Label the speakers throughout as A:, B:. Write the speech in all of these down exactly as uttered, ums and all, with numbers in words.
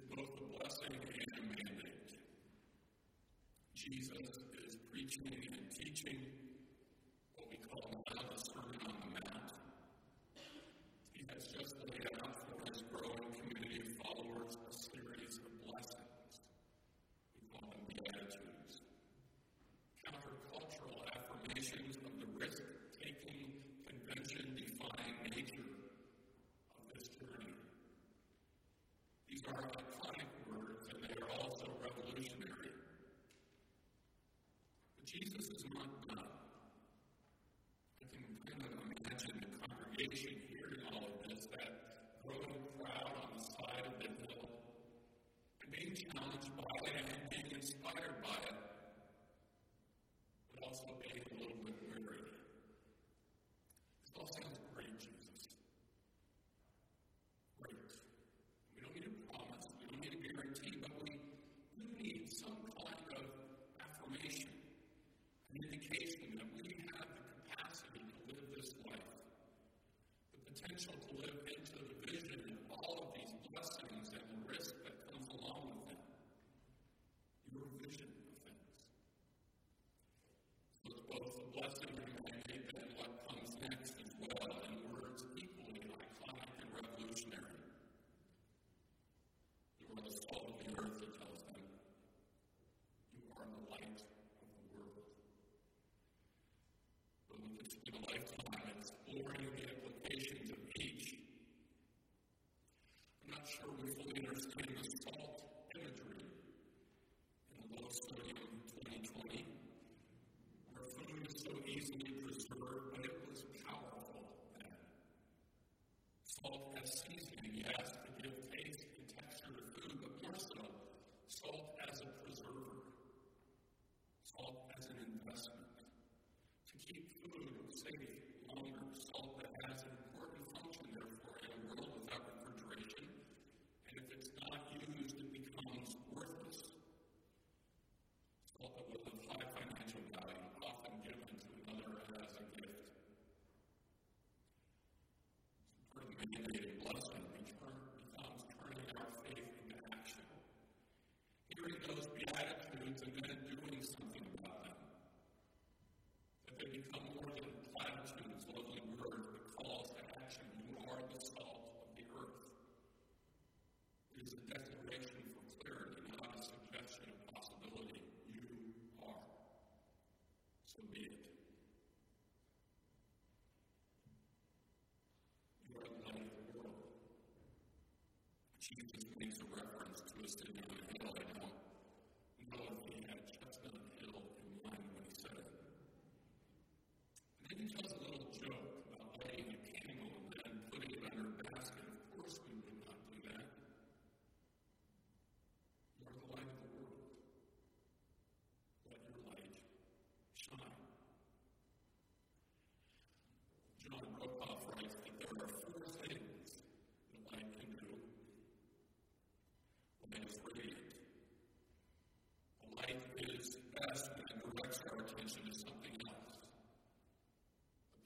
A: both a blessing and a mandate. Jesus is preaching and teaching what we call now the Sermon on the Mount. He has just laid out for his growing community of followers a series of blessings. We call them Beatitudes. Countercultural affirmations of the risk-taking, convention-defying nature of this journey. These are iconic words, and they are also revolutionary. But Jesus is not done. I can kind of imagine the congregation hearing all of this, that growing crowd on the side of the hill, and being challenged by it and being inspired by it, but also being a little bit weary. This all sounds great, Jesus. Great. We don't need a promise, we don't need a guarantee, but we do need some kind of affirmation, an indication that we have the capacity to live this life, the potential to live into the vision of all of these blessings and the risk that comes along with them. Your vision of things. So it's both a blessing and a mandate, and what comes next as well, in words equally iconic and revolutionary. You are the salt of the earth, he tells them. You are the light of the world. But we could spend a lifetime exploring the implications of each. I'm not sure we fully understand the salt imagery in the low sodium twenty twenty, where food is so easily preserved, but it was powerful then. Salt as seasoning, yes, to give taste and texture to food, but more so, salt as a preserver, salt as an investment, to keep food safe longer, salt that has an important function, therefore, in a world without refrigeration, and if it's not used, it becomes worthless. Salt that was of high financial value, often given to another as a gift. For the mandated blessing becomes turning our faith into action. Hearing those Beatitudes and then doing something about them. That they become more than platitudes, lovely words, but calls to action. You are the salt of the earth. It is a declaration for clarity, not a suggestion of possibility. You are. So be it. You are the light of the world. Jesus makes a reference to a city on a hill. I don't know if he had Chestnut Hill in mind when he said it. And then he tells a little joke about lighting a candle and then putting it under a basket. Of course we would not do that. You are the light of the world. Let your light shine. John Brokoff writes that there are four things that light can do. Light is radiant. The light is best when it directs our attention to something else.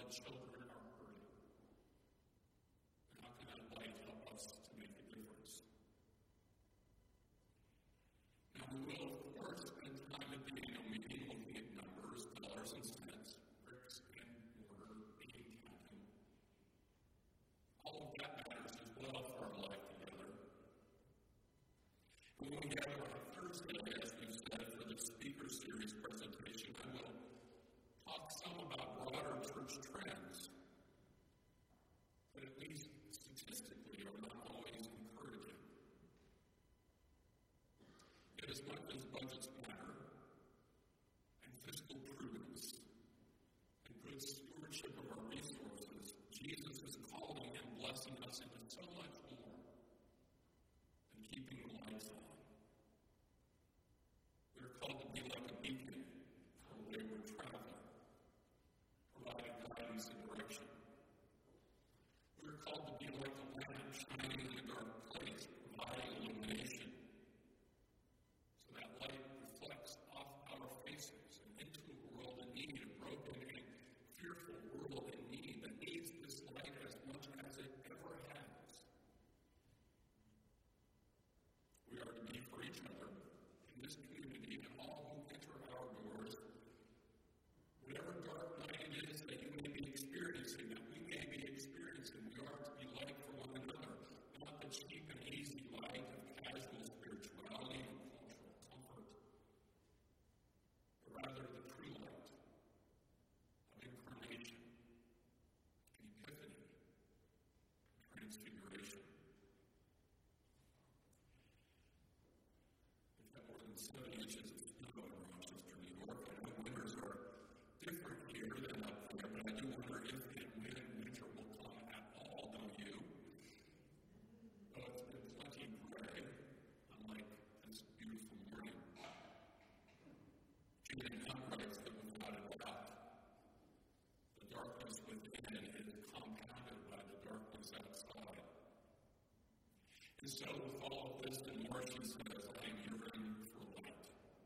A: children are hurting. And how can that light help us to make a difference? Now, we will, of course, spend time at the annual meeting looking at numbers, dollars and cents, bricks and mortar, being counting. All of that matters as well for our life together. And when we gather on Thursday, as we've said, for the speaker series presentation, I will talk some about broader church trends that, at least statistically, are not always encouraging. Yet, as much as budgets matter, and fiscal prudence, and good stewardship of our resources, Jesus is calling and blessing us into so much more than keeping the lights on. We are called to be like a beacon for a wayward traveler, providing guidance and direction. We are called to be like a lamp shining in a dark place, providing illumination, so that light reflects off our faces and into a world in need, a broken and fearful world in need that needs this light as much as it ever has. We are to be for each other in this community and all who enter our doors. Whatever dark night it is that you may be experiencing, that we may be experiencing, we are to be light for one another, not the cheap and easy light of casual spirituality and cultural comfort, but rather the true light of incarnation, epiphany, transfiguration. We've got more than seven inches of snow in Rochester, New York. I know winters are different here than up there, but I do wonder if and when winter will come at all, don't you? Though it's been plenty gray, unlike this beautiful morning. Julian Hunt writes that without a doubt, the darkness within is compounded by the darkness outside. And so, with all of this and more, she says, I am yearning for light.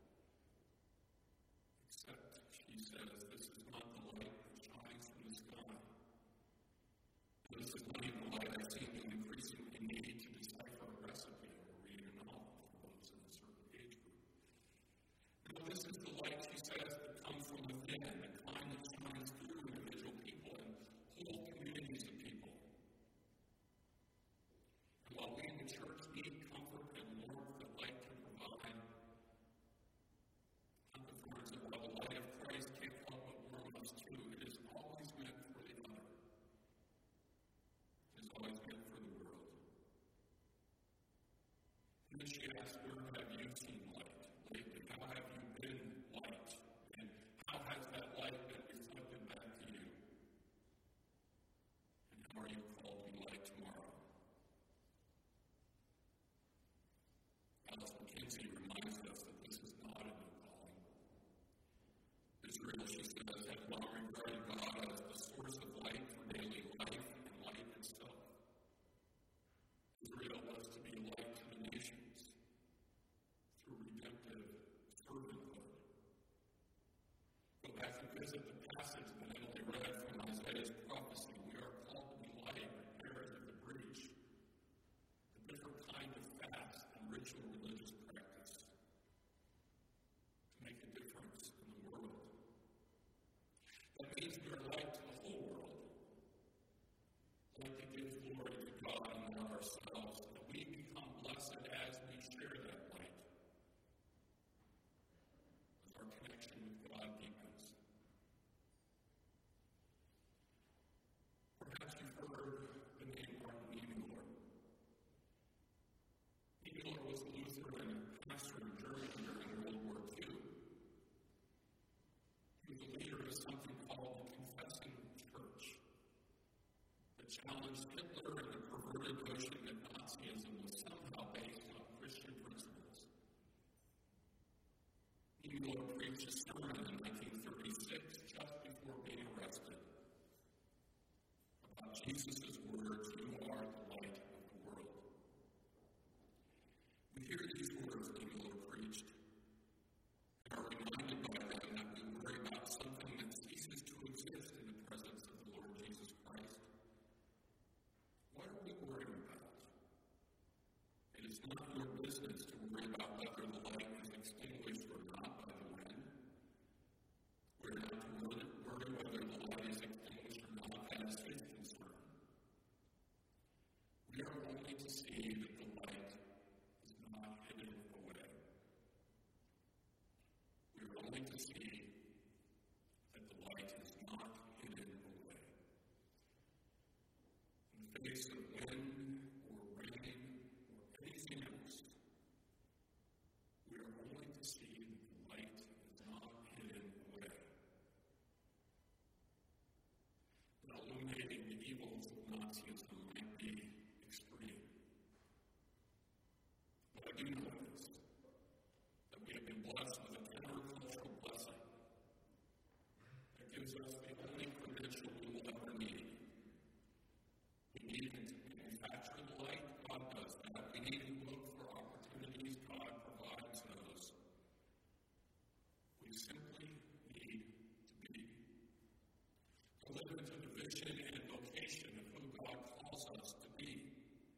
A: Except, she says, this is not the light that shines from the sky. This is not even the light I seem to increasingly need to decipher a recipe or read a novel for those in a certain age group. No, this is the light, she says, that comes from within, the kind that shines through individual people and whole communities of people. And while we in the church need comfort and warmth that light can provide, I'm convinced that while the light of Christ can't help but warm us too, it is always meant for the other. It is always meant for the world. And then she asks, where have you seen light lately? How have you been light? And how has that light been reflected back to you? And how are you called to be light tomorrow? Alice McKenzie reminds us that this is not a new calling. Israel, she says, had long regarded God as the source of light for daily life and light itself. Israel was to be light to the nations through redemptive servanthood. Go back and visit the passage that Emily read from Isaiah's prophecy. We are called to be light, repairs of the breach, a different kind of fast and ritual religious practice to make a difference in the world. That means we are light to the whole world, light that gives glory to God and not ourselves, that we become blessed as we share that light, as our connection with God deepens. Perhaps you've heard the name Martin Niemöller. Niemöller was a Lutheran pastor in Germany during World War Two. He was a leader of something called the Confessing Church that challenged Hitler and the perverted notion that Nazism was somehow based on Christian principles. Niemöller preached a sermon in nineteen thirty-six, just before being arrested, about Jesus' words, "You are the light of the world." We hear these words Niemöller preached and are reminded by them that we worry about something that ceases to exist in the presence of the Lord simply need to be. To live into the vision and vocation of who God calls us to be.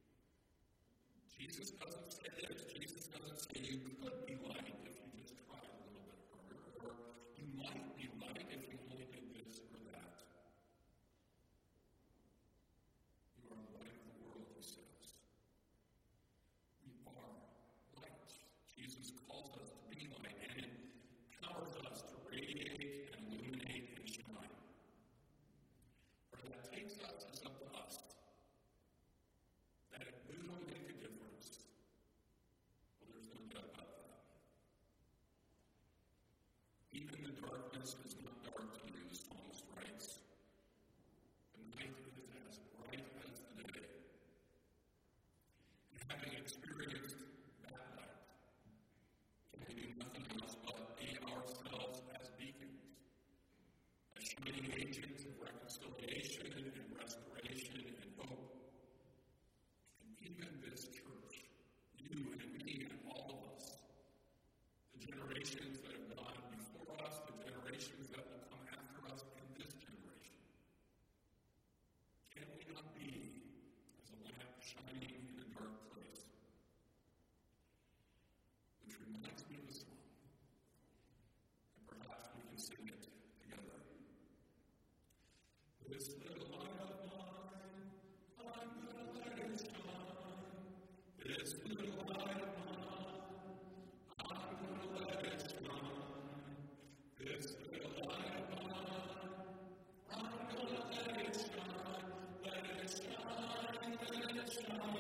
A: Jesus doesn't say this. Jesus doesn't say you could be light if you just tried a little bit harder, or you might be light if you only did this or that. You are the light of the world, he says. We are light. Jesus calls us to be light and empowers us to radiate and illuminate and shine. Where that takes us is up to us. That if we don't make a difference, well, there's no doubt about that. Even the darkness is not dark to you, the psalmist writes. The night is as bright as the day. And having experienced that light, can we do nothing else but be ourselves as beacons, as shining agents of reconciliation and restoration and hope. And even this church, you and me and all of us, the generations that have gone before us, the generations that will come after us, and this generation, can we not be as a lamp shining in a dark place? Which reminds me of a song, and perhaps we can sing it together. This little light of mine, I'm gonna let it shine. This little light of mine, I'm gonna let it shine. This little light of mine, I'm gonna let it shine. Let it shine, let it shine.